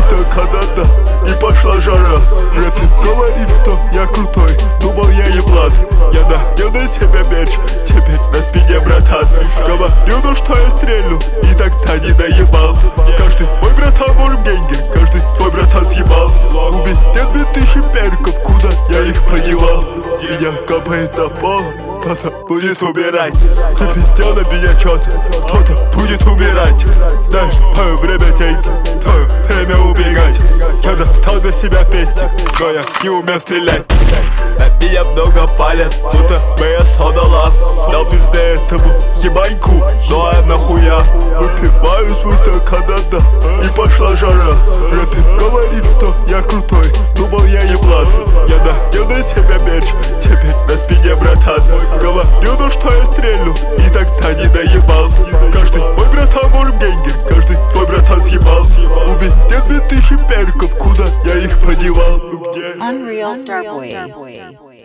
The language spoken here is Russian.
что Канада, и пошла жара. Рэпер говорит, что я крутой, думал я еблан. Я надел на себя меч, теперь на спине братан. Говорю, ну что я стрелю, и тогда не наебал. Каждый мой братан вормгейнгер, каждый твой братан съебал. У меня 2000 перков, куда я их подевал? С меня капает на пол, кто-то будет умирать. Ты пиздел на меня что-то, кто-то будет умирать. Знаешь, твое время деньги, твое время убегать. Я достал на себя песни, но я не умел стрелять. На меня много палят, будто моя содала. Дал пизды этому ебаньку, ну а нахуя? Выпиваю свой стакан дна, и пошла жара. Рэпер говорит, что я крутой, думал я еблан. Я надел на себя меч, теперь на спине братан. Говорю, ну что я стрелю, и тогда не наебал. Каждый мой братан вормгейнгер, каждый твой братан съебал. У меня 2000 перков, куда я их подевал? Где? Unreal Starboy.